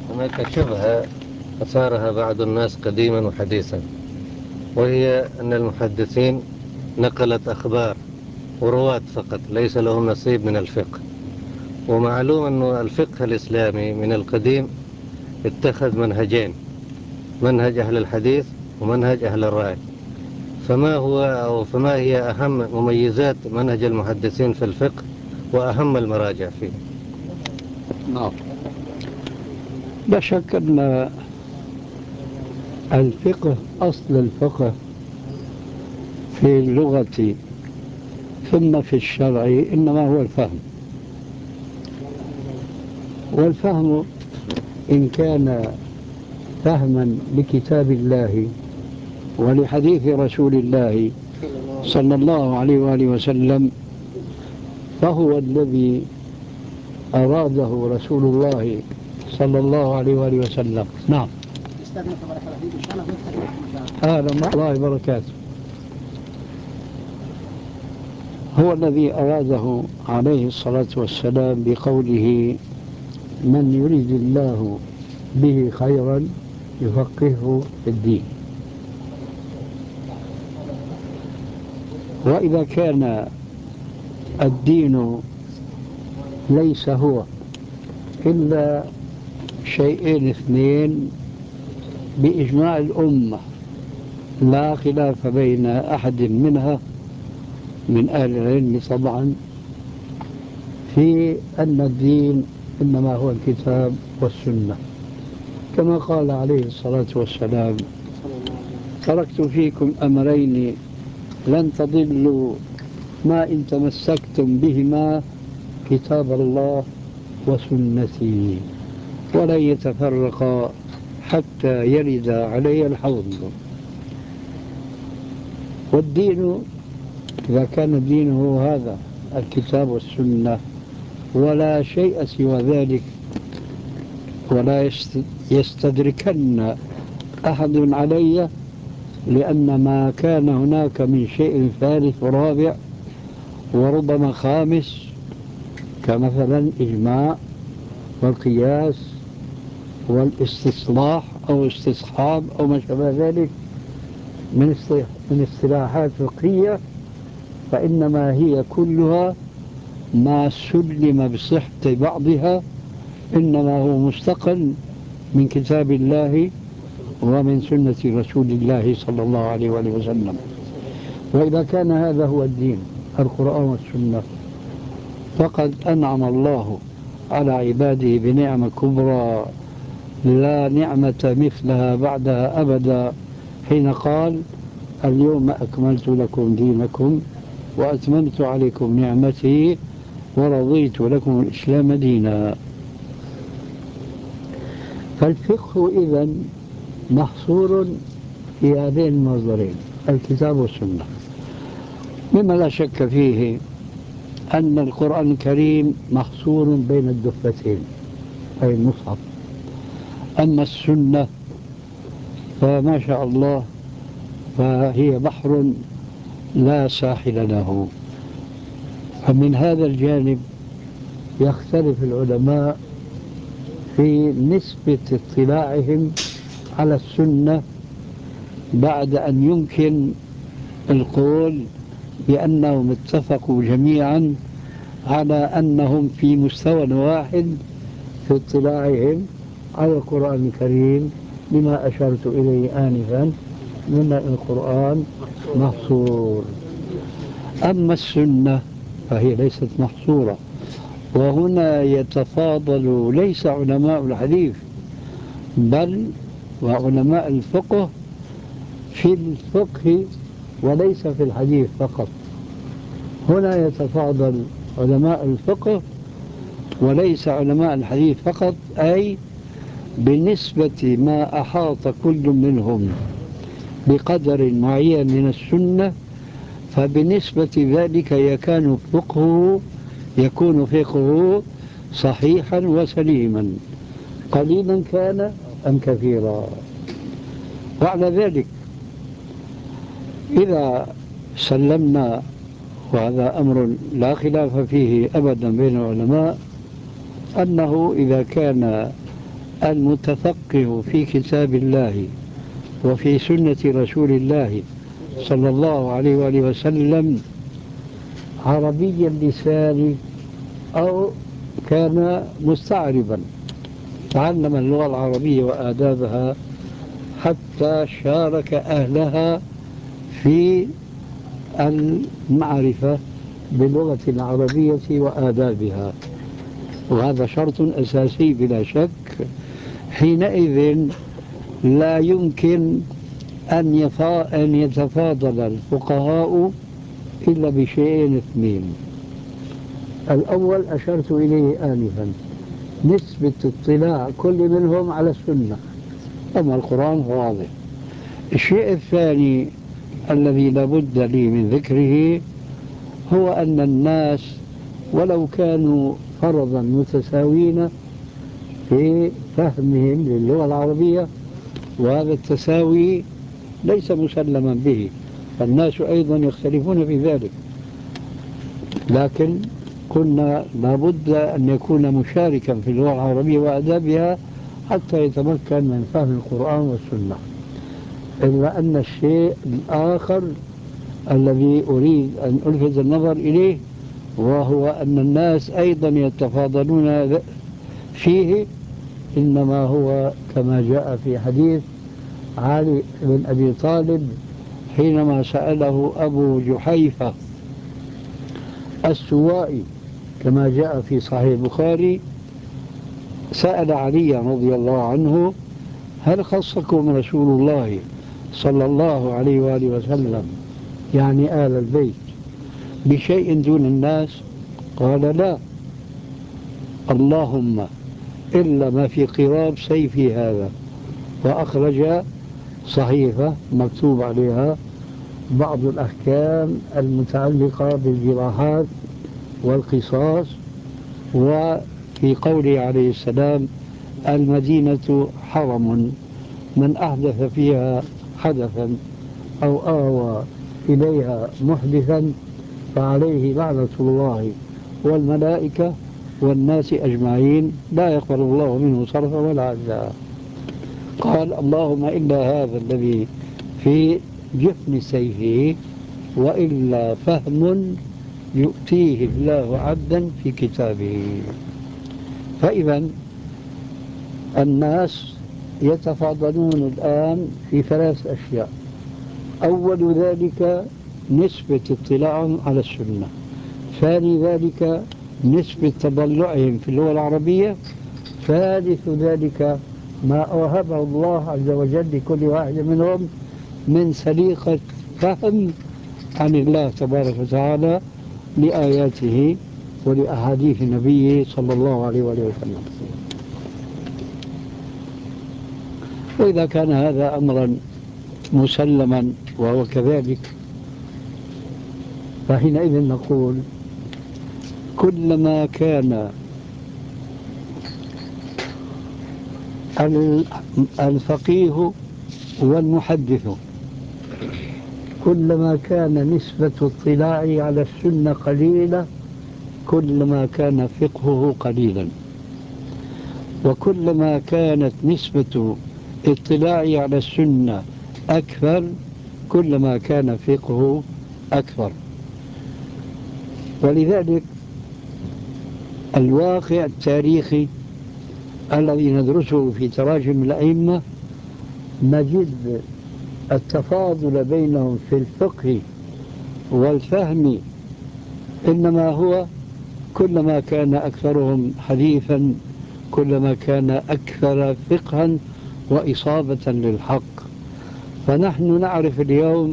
هناك شبهة أثارها بعض الناس قديما وحديثا، وهي أن المحدثين نقلت أخبار ورواة فقط، ليس لهم نصيب من الفقه. ومعلوم أن الفقه الإسلامي من القديم اتخذ منهجين: منهج أهل الحديث ومنهج أهل الرأي. فما هي أهم مميزات منهج المحدثين في الفقه وأهم المراجع فيه؟ نعم، لا شك أن الفقه، أصل الفقه في اللغة ثم في الشرع إنما هو الفهم. والفهم إن كان فهما لكتاب الله ولحديث رسول الله صلى الله عليه وآله وسلم فهو الذي أراده رسول الله صلى الله عليه وآله وسلم. نعم. أهلا الله وبركاته. هو الذي أراده عليه الصلاة والسلام بقوله: من يريد الله به خيرا يفقهه في الدين. وإذا كان الدين ليس هو إلا شيئين اثنين بإجماع الأمة، لا خلاف بين أحد منها من أهل العلم طبعا، في أن الدين إنما هو الكتاب والسنة، كما قال عليه الصلاة والسلام: تركت فيكم أمرين لن تضلوا ما إن تمسكتم بهما، كتاب الله وسنتي، ولن يتفرقا حتى يرد علي الحوض. والدين إذا كان الدين هو هذا الكتاب والسنة ولا شيء سوى ذلك، ولا يستدركن أحد علي، لأن ما كان هناك من شيء ثالث ورابع وربما خامس، كمثلا إجماع والقياس والاستصلاح أو استصحاب أو ما شابه ذلك من اصطلاحات فقهية، فإنما هي كلها ما سلم بصحة بعضها، إنما هو مستقل من كتاب الله ومن سنة رسول الله صلى الله عليه وآله وسلم. وإذا كان هذا هو الدين، القرآن والسنة، فقد أنعم الله على عباده بنعمة كبرى لا نعمة مثلها بعدها أبدا، حين قال: اليوم أكملت لكم دينكم وأتممت عليكم نعمتي ورضيت لكم الإسلام دينا. فالفقه إذن محصور في هذين المصدرين، الكتاب والسنة، مما لا شك فيه أن القرآن الكريم محصور بين الدفتين أي المصحف. أما السنة فما شاء الله فهي بحر لا ساحل له. فمن هذا الجانب يختلف العلماء في نسبة اطلاعهم على السنة، بعد أن يمكن القول بأنهم اتفقوا جميعا على أنهم في مستوى واحد في اطلاعهم على القرآن الكريم، لما أشرت إليه آنفا من القرآن محصور. أما السنة فهي ليست محصورة، وهنا يتفاضل ليس علماء الحديث بل وعلماء الفقه في الفقه وليس في الحديث فقط. هنا يتفاضل علماء الفقه وليس علماء الحديث فقط، أي بنسبة ما أحاط كل منهم بقدر معين من السنة، فبنسبة ذلك يكون فقهه صحيحا وسليما، قليلا كان أم كثيرا. وعلى ذلك إذا سلمنا، وهذا أمر لا خلاف فيه أبدا بين العلماء، أنه إذا كان المتفقه في كتاب الله وفي سنة رسول الله صلى الله عليه وآله وسلم عربي اللسان أو كان مستعربا تعلم اللغة العربية وآدابها حتى شارك أهلها في المعرفة باللغة العربية وآدابها، وهذا شرط أساسي بلا شك. حينئذ لا يمكن أن يتفاضل الفقهاء إلا بشيئين اثنين. الأول أشرت إليه آنفا، نسبة اطلاع كل منهم على السنة، أما القرآن واضح. الشيء الثاني الذي لابد لي من ذكره هو أن الناس ولو كانوا فرضا متساوين في فهمهم للغة العربية، وهذا التساوي ليس مسلما به، فالناس أيضا يختلفون في ذلك، لكن قلنا لابد أن يكون مشاركا في اللغة العربية وآدابها حتى يتمكن من فهم القرآن والسنة. إلا أن الشيء الآخر الذي أريد أن ألفت النظر إليه وهو أن الناس أيضا يتفاضلون فيه، إنما هو كما جاء في حديث علي بن أبي طالب حينما سأله أبو جحيفة السوائي كما جاء في صحيح البخاري، سأل علي رضي الله عنه: هل خصكم رسول الله صلى الله عليه وآله وسلم يعني آل البيت بشيء دون الناس؟ قال: لا، اللهم إلا ما في قراب سيفي هذا. وأخرج صحيفة مكتوب عليها بعض الأحكام المتعلقة بالجراحات والقصاص، وفي قوله عليه السلام: المدينة حرم، من أحدث فيها حدثا أو آوى إليها محدثا فعليه لعنة الله والملائكة والناس أجمعين، لا يقبل الله منه صرفا ولا عدلا. قال: اللهم إلا هذا الذي في جفن سيفه، وإلا فهم يؤتيه الله عبدا في كتابه. فإذا الناس يتفاضلون الآن في ثلاث أشياء: أول ذلك نسبة اطلاعهم على السنة، ثاني ذلك نسبة تضلعهم في اللغة العربية، ثالث ذلك ما وهبه الله عز وجل لكل واحد منهم من سليقة فهم عن الله تبارك وتعالى لآياته ولأحاديث نبيه صلى الله عليه وآله وسلم. وإذا كان هذا أمرا مسلما وهو كذلك، فحينئذ نقول: كلما كان الفقيه والمحدث كلما كان نسبة اطلاعه على السنة قليلة، كلما كان فقهه قليلا، وكلما كانت نسبة اطلاعه على السنة أكثر، كلما كان فقهه أكثر. ولذلك الواقع التاريخي الذي ندرسه في تراجم الأئمة نجد التفاضل بينهم في الفقه والفهم إنما هو كلما كان أكثرهم حديثا كلما كان أكثر فقها وإصابة للحق. فنحن نعرف اليوم